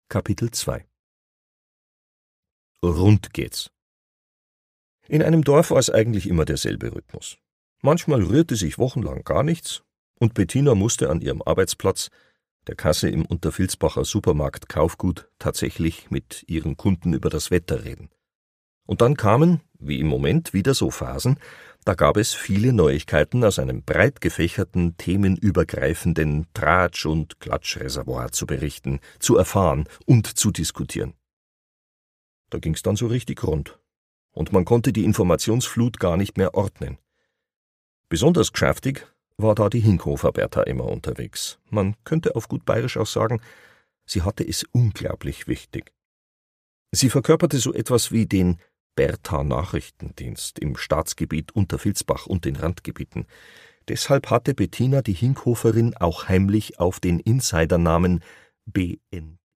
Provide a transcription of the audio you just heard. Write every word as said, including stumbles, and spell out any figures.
Kapitel zwei. Rund geht's. In einem Dorf war es eigentlich immer derselbe Rhythmus. Manchmal rührte sich wochenlang gar nichts, und Bettina musste an ihrem Arbeitsplatz, der Kasse im Untervilsbacher Supermarkt Kaufgut, tatsächlich mit ihren Kunden über das Wetter reden. Und dann kamen, wie im Moment, wieder so Phasen, da gab es viele Neuigkeiten aus einem breit gefächerten, themenübergreifenden Tratsch- und Klatschreservoir zu berichten, zu erfahren und zu diskutieren. Da ging's dann so richtig rund, und man konnte die Informationsflut gar nicht mehr ordnen. Besonders geschäftig war da die Hinkhofer Bertha immer unterwegs. Man könnte auf gut bayerisch auch sagen, sie hatte es unglaublich wichtig. Sie verkörperte so etwas wie den Bertha-Nachrichtendienst im Staatsgebiet Untervilsbach und den Randgebieten. Deshalb hatte Bettina die Hinkhoferin auch heimlich auf den Insidernamen B N